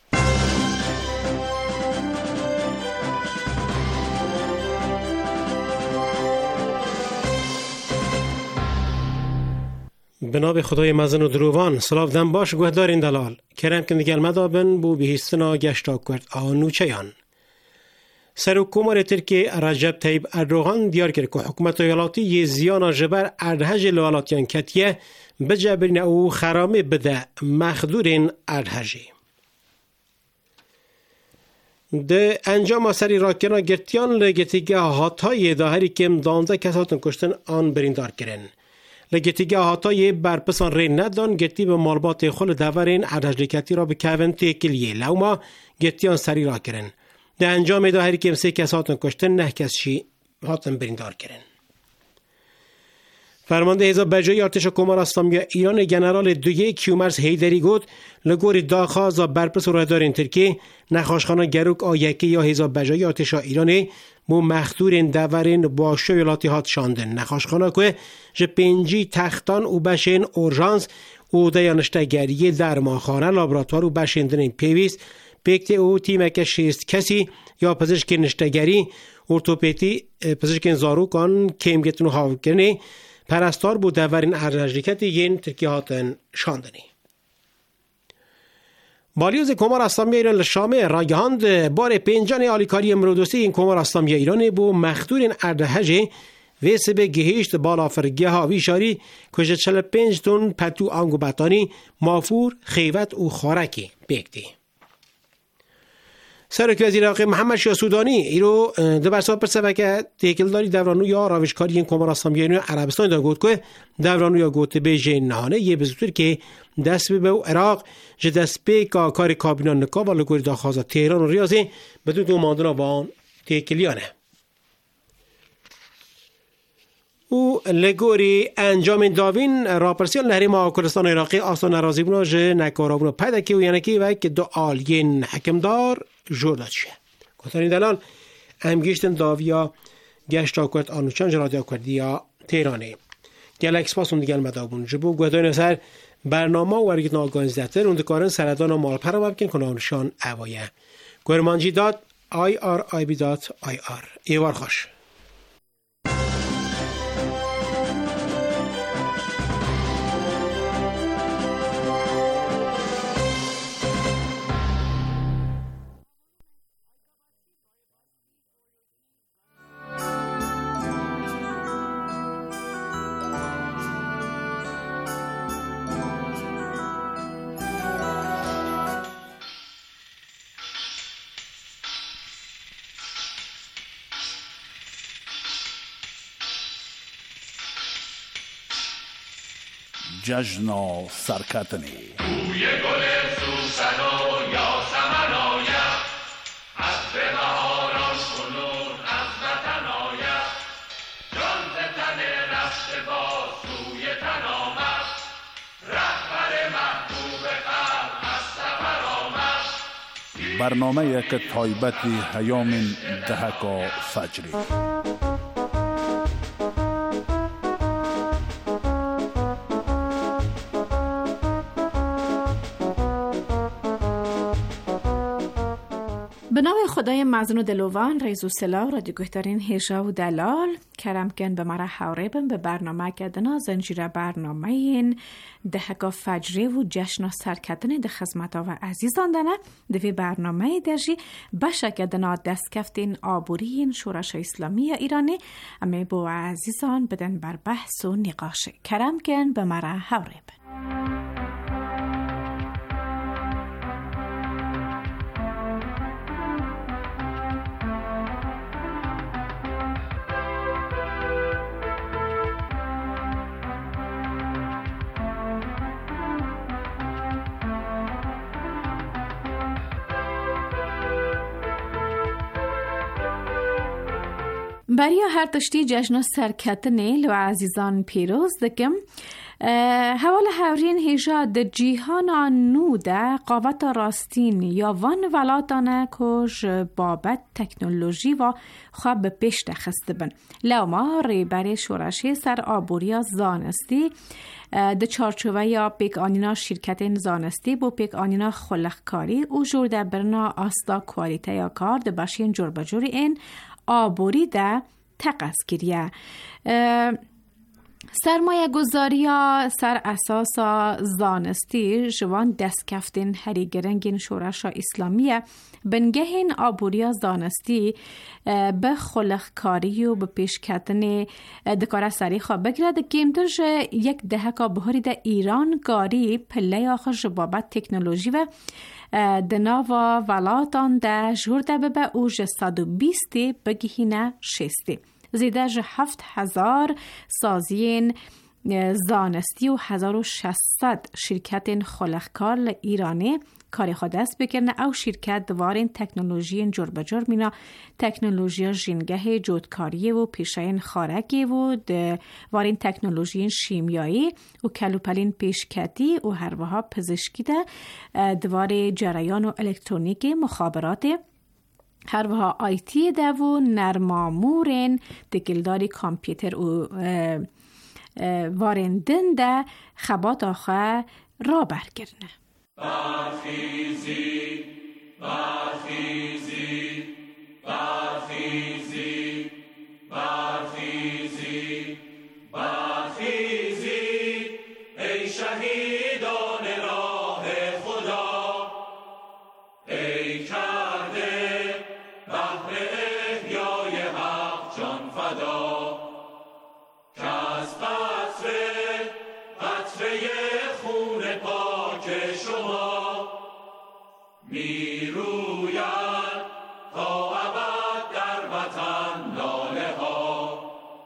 بناب خدای مزن و دروان سلاف دن باش گوهدارین دلال کرم کن دیگل مدابن بو بهیستنا گشتا کرد آنو چیان سرکومار ترکی رجب طیب اردوغان دیار کرد که حکومت ایالاتی یه زیانا جبر اردهج لوالاتیان کتیه بجبرین او خرامه بده مخدورین اردهجی ده انجام سری راکنا گرتیان لگتیگه هاتای داهری کم 12 کساتون کشتن آن بریندار کرن لگتیگه هاتای برپسان ری ندان گتی به مالبات خل دورین اردهجلیکتی را به کون تکلیه لوما گتیان سری را کرن ده انجام داهری کم 3 کساتون کشتن 9 کسشی هاتن بریندار کرن فرمانده حزب بجایی ارتش کمار اسلامی ایران جنرال دویه کیومرس هیدری گفت لگوری داخاز برپس رهدارین ترکی نخاشخانه گروک آیکی یا حزب بجایی ارتش ایران مو مخدورین دورین با شویلاتی هات شاندن نخاشخانه که جه 5 تختان و بشین اورژانس او دیانشتگری درمانخانه لابراتوار و بشیندن پیویست بکت او تیمک 6 کسی یا پزشک نشتگری ارتوپدی پزشک زاروکان کیمگتون هاوکنی پرستار بود دورین اردهجلیکتی ین ترکی هاتن شاندنی. بالیوز کمار اسلامی ایران لشامه راگهاند بار 5 آلیکاری امرودوسی این کمار اسلامی ایران بو مخدورین اردهجی ویسه به گهیشت بالا فرگه ها ویشاری کجه 45 تن پتو آنگو بطانی مافور خیوت و خارکی بیکتی. سرکی وزیر آقای محمد شاه سودانی ایرو دبرسا پرسه که تکلداری دورانو یا راوشکاری این کمار اسلامی ایران عربستان دا گفت که دورانو یا گفت به جین نهانه یه بزرگتر که دست به عراق جه دست به کار کابینان نکا و لگوری داخوازا تهران و ریاضی بدون دو ماندن وان تکلیانه او لگوری انجام داوین راپرسیال نهری ما کردستان عراقی آسان نرازی بنا جه نکارابونا پیدا که و یعنی که و که دو آلین حکمدار جور داد شه. گفتانی دلال همگیشتن داویا گشت آکورد آنوچان جرادیا کردیا تهرانه. گلکس پاسون دیگل مدابون جبو گودای نظر برنامه ورگت ناگانزدتر اندکارن سردان و مال پرا وبکن کنانشان اوایه. گرمانجی.irib.ir ایوار خوش. جشن و سرکتنی بوی گل سوسن و یاسمن آید، عطر بهاران کنون از وطن آید. جان ز تن رفته باز سوی تن آمد، رهبر محبوب خلق از سفر آمد. برنامه یک تایبتی هیام دهک و فجری. به نام خدای مزن و دلوان ریزو سلا رادیو گهترین هیجا و دلال کرم کن به مرا حوریبم به برنامه کدنا زنجیره برنامه این دهکا فجری و جشن سرکتن ده خدمتا و عزیزان دنه دوی برنامه درجی بشه کدنا دست کفتین آبورین شورش اسلامی ایرانی امی با عزیزان بدن بر بحث و نقاش کرم کن به مرا حوریبم. برای هر تشتی جشن سرکتنه لو عزیزان پیروز دکم حوال هورین هیجا در جیهان نوده قوت راستین یا وان ولاتانه کش بابت تکنولوژی و خواب به پیش دخسته بن لو ما ریبری شورشی سر آبوریا زانستی ده چارچوبه یا پیک آنینا شرکت زانستی بو پیک آنینا خلقکاری او جورده برنا آستا کوالیته یا کار ده باشین جور بجوری این آبوری ده تقص کریه سرمایه گذاری سر اساس زانستی جوان دست کفتین هری گرنگین شورش اسلامیه بنگهین آبوریا زانستی به خلقکاری و به پیشکتن دکاره سری خواب بگرد که امترش یک دهکا بهاری ده ایران گاری پله آخر بابت تکنولوژی و دنا و ولاتان ده جورده به اوج 120 بگهینه 6 زیده 7000 سازین زانستی و 1600 شرکت خلقکار ایرانی کاری خود است بکنه او شرکت دوارین تکنولوژی جور بجور مینا تکنولوژی جنگه جودکاری و پیشین خارکی و دوارین تکنولوژی شیمیایی و کلوپلین پیشکتی و هر وها پزشکی ده دوار جریان و الکترونیک مخابرات هر وها آیتی ده و نرمامورین دگلداری کامپیوتر و وارندن ده خبات آخه را برگرنه برخیزی برخیزی برخیزی برخیزی برخیزی ای شهیدان راه خدا ای کرده بهر احیای حق جان فدا که از قطره خون پاک شما می روید تا ابد در وطن لاله ها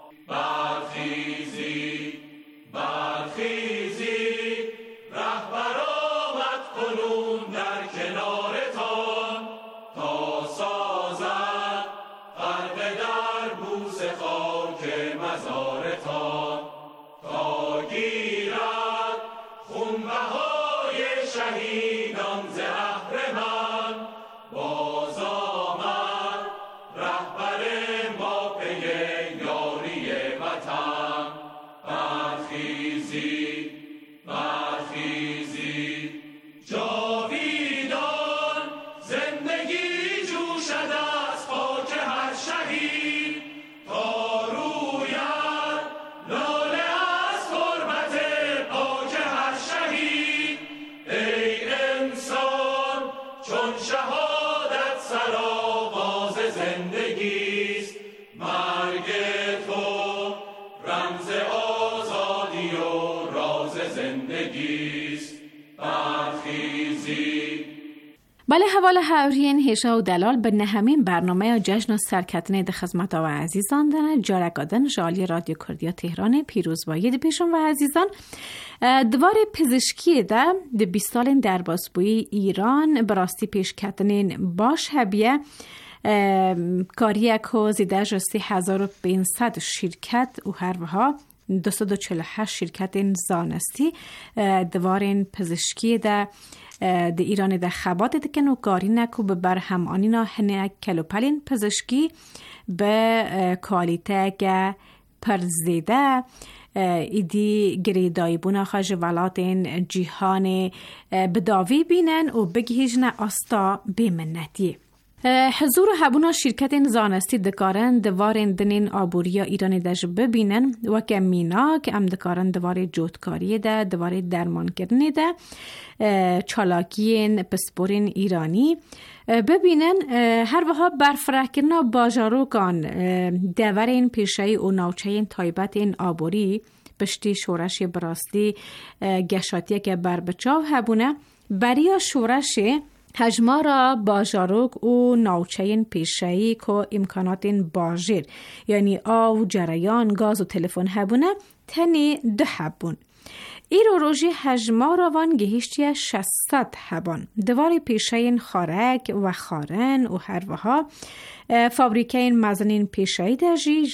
برخیزی برخیزی رهبر آمد کنون در کنارتان تا سازد غرقه در بوس خاک مزارتان تا گیرد خونبهای شهیدان ز اهرمن باز آمد رهبر زندگیست برخیزی. بله حواله هاورین هیشا و دلال به نهمین برنامه جشن و سرکتنه ده خدمت و عزیزان دنه جارکادن جالی رادیو کردیا تهران پیروز باید پیشون و عزیزان دوار پزشکی ده 20 سال در باسبوی ایران براستی پیشکتنین باش هبیه کاریه که زیده جو 3500 شرکت و هر وها 248 شرکت زانستی دوارین پزشکی ده ایران ده خبات دکن و کاری نکو به برهمانی نا هنه کلوپلین پزشکی به کالیته که پرزیده ایدی گریدای بونا خواج ولاتین جیهان بداوی بینن و بگیهجن استا بیمنتی. حضور هبونا شرکت زانستی دکارن دوارن دنین آبوریا ایرانی داش ببینن و که مینا که ام دکارن دوار جوتکاری ده دوار درمان کردنی ده چالاکین پسپورین ایرانی ببینن هر وها برفرح کردن باجاروکان دوارین پیشایی و نوچهین تایبت این آبوری پشتی شورش براستی گشاتیه که بر بچاو هبونه بریا شورش هجمارا باجاروک و نوچهین پیشایی که امکانات باجیر یعنی آو جریان گاز و تلفن هبونه تنی 2 هبون. ایرو روژی هجمارا وان گهیشتی 600 هبان. دوار پیشایی خارک و خارن و هر وها فابریکین مزنین پیشایی داجی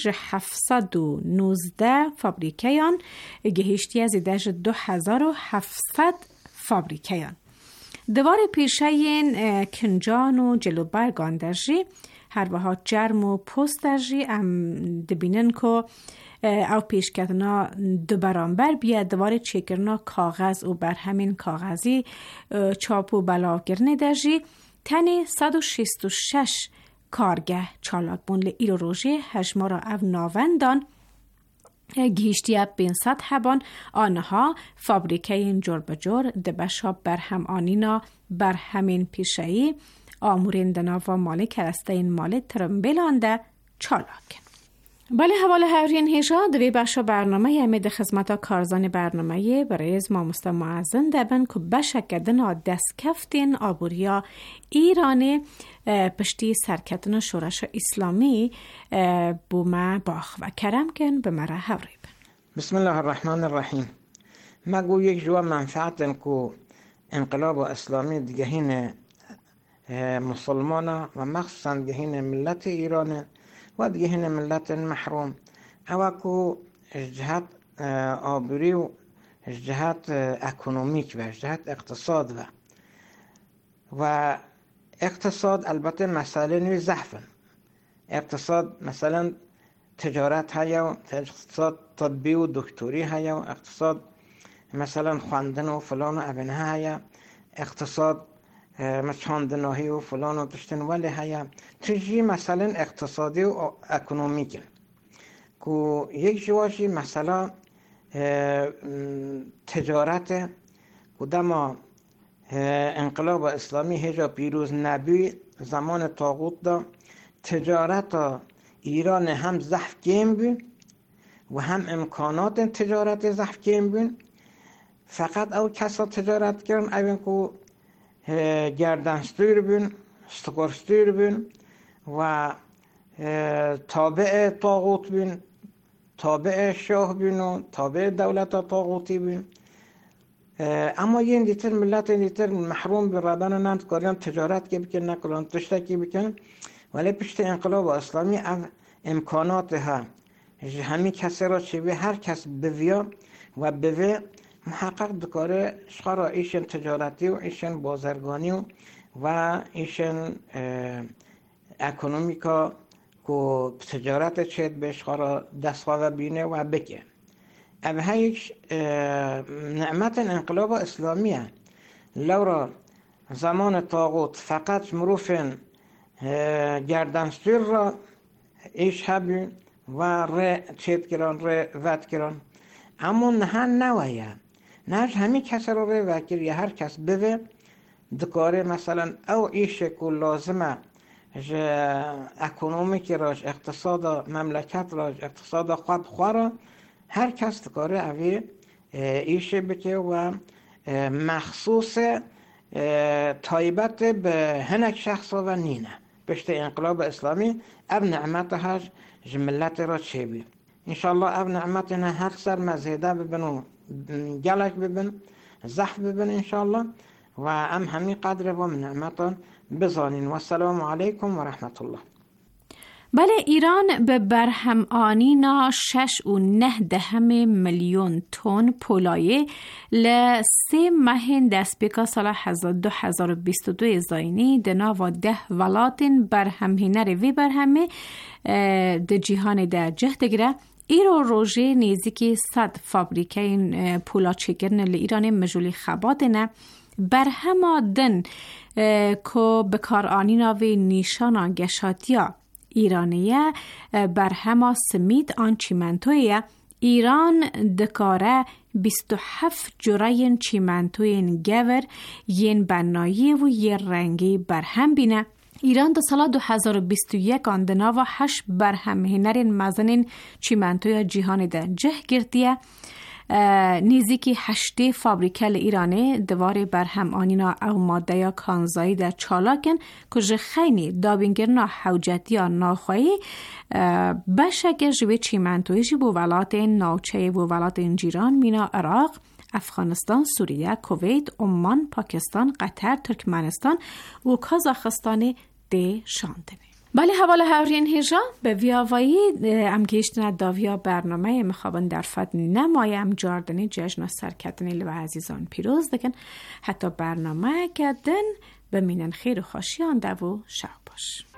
719 فابریکیان گهیشتی از ایداج 2700 فابریکیان. دوار پیشین کنجان و جلوبرگان درجی هر وها جرم و پست درجی ام دبینن که او پیشکتنا 2 برابر بیا دوار چکرنا کاغذ و بر همین کاغذی چاپ و بلاو گرنه درجی تنی 166 کارگه چالاک بون لی ایرو روژه هجمارا او ناوندان گیشتی 500 هبان آنها فابریکه این جور بجور دبشا برهم آنینا بر همین پیشهی آموریندنا و مالی کرسته این مالی ترمبیلانده چالاک. بله حواله هورین هیجا دوی بخش برنامه امید خدمتا کارزان برنامه برای از ما مستمعزن دبن که بشک کردن دست کفتین آبوریا ایرانی پشتی سرکتن شورش اسلامی بوما باخ و کرم کن به مرا هوریب. بسم الله الرحمن الرحیم. مگو یک جوا منفعتن که انقلاب اسلامی دیگهین مسلمان و مخصوصا دیگهین ملت ایران و دیگهین ملت محروم اوکو جهت آبوری و جهت اکونومیک و جهت اقتصاد و اقتصاد البته مسئله نوی ضعفن. اقتصاد مثلا تجارت هیا، اقتصاد طبی و دکتری هیا، اقتصاد مثلا خواندن و فلان و ابنه هیا، اقتصاد مچاندناهی و فلان و دشتن ولی هیا. تجی مثلا اقتصادی و اکونومیک که یک جواشی مثلا تجارت کدام انقلاب اسلامی هجا پیروز نبی زمان طاغوت دا تجارت ایران هم ضعف کم بین و هم امکانات تجارت ضعف کم بین. فقط او کسا تجارت کردن اوین که گردنستویر بین، استقارستویر بین و تابع طاغوت بین، تابع شاه بین و تابع دولت طاغوتی بین. اما یه دیتر ملت دیتر محروم برادان نند کاریان تجارت که بکن نکلان تشتا که بکن ولی پشت انقلاب اسلامی امکانات ها همی کسی را چه به هر کس بویا و بوی محقق بکاره شخارا ایشن تجارتی و ایشن بازرگانی و ایشن اکونومیکا که تجارت چید به شخارا دستخواه بینه و بکن. او هیچ نعمت انقلاب اسلامیه. لورا زمان طاغوت فقط مروفن گردنستویر را ایش هبی و ره چید کران ره ود کران اما نه نویه نهش همی کس را ره ود کر یا هر کس بوه دکاره مثلا او ایش که لازمه اکونومیک راش اقتصاد مملکت راش اقتصاد خود خواه را هر کس دکاره اوی ایشه بته و مخصوص تایبت به هنک شخص و نینه بشت انقلاب اسلامی اب نعمتهاش جملت را چه بی انشالله اب نعمتنا هر سر مزیده ببن و گلک ببن زحف ببن انشالله و ام همی قدر و من نعمتان بزانین و السلام علیکم و رحمت الله. بله، ایران به برهمآنینا 6.9 میلیون تن پولایه ل 3 ماه دستپیکا سال 2022 زاینی دنا و 10 ولاتن برهمهینه روی برهمه ده جیهان ده جهد گره ایرو روژه نیزی 100 فابریکه پولاچگرن لإیران مجولی خباتنه برهما دن که بکار آنینا و نیشانا گشاتیا ایرانیه برهما سمید آن چیمنتویه ایران دکاره 27 جراین چیمنتوین گور ین بنایی و ین رنگی برهم بینه. ایران در سال 2021 آندنا و 8 برهم هنرین مزنین چیمنتوی جهانی ده جه گرتیه نیزیکی 8 فابریکه ایرانی دوار برهم آنینا او ماده یا کانزایی در چالاکن که خیلی دابینگرنا حوجتی یا ناخواهی بشک جوی چیمنتویشی بو ولات ناوچه بو ولات انجیران مینا عراق افغانستان، سوریه، کویت، عمان، پاکستان، قطر، ترکمنستان و کازاخستان ده شاندنه. بله حواله هاورین هجا به ویاوایی امگیشتن داویا برنامه مخابن در فتن نمایم جاردنی جشن سرکتنی لو عزیزان پیروز دکن حتی برنامه کدن به مینن خیر و خوشیان دو شب باش.